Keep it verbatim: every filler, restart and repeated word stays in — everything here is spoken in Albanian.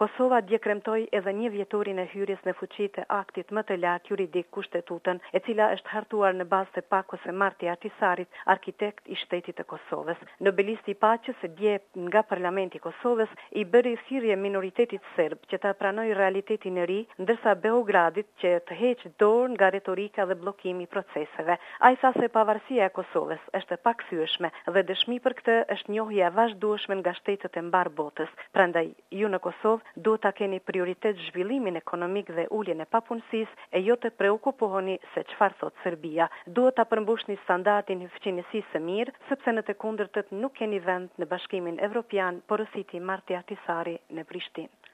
Kosova dje kremtoi edhe një vjetorin e hyrjes në fuqi të aktit më të lartë juridik Kushtetutën, e cila është hartuar në bazë të Pakos së Marti Ahtisarit, arkitekt i shtetit të Kosovës. Nobelisti i paqes dje nga Parlamenti i Kosovës i bëri thirrje minoritetit serb që ta pranojë realitetin e ri, ndërsa Beogradit që të heqë dorë nga retorika dhe bllokimi i proceseve. Ai tha se pavarësia e Kosovës është e pakthyeshme dhe dëshmi për këtë është njohja e vazhdueshme nga shtetet e mbar botës. Prandaj ju në Kosovë duhet ta keni prioritet zhvillimin ekonomik dhe uljen e papunësisë e jo të preokupoheni se çfarë thot Serbia. Duhet ta përmbushni standardin e fqinjësisë së mirë, sepse në të kundërtët nuk keni vend në Bashkimin Evropian, porositi Marti Ahtisari në Prishtinë.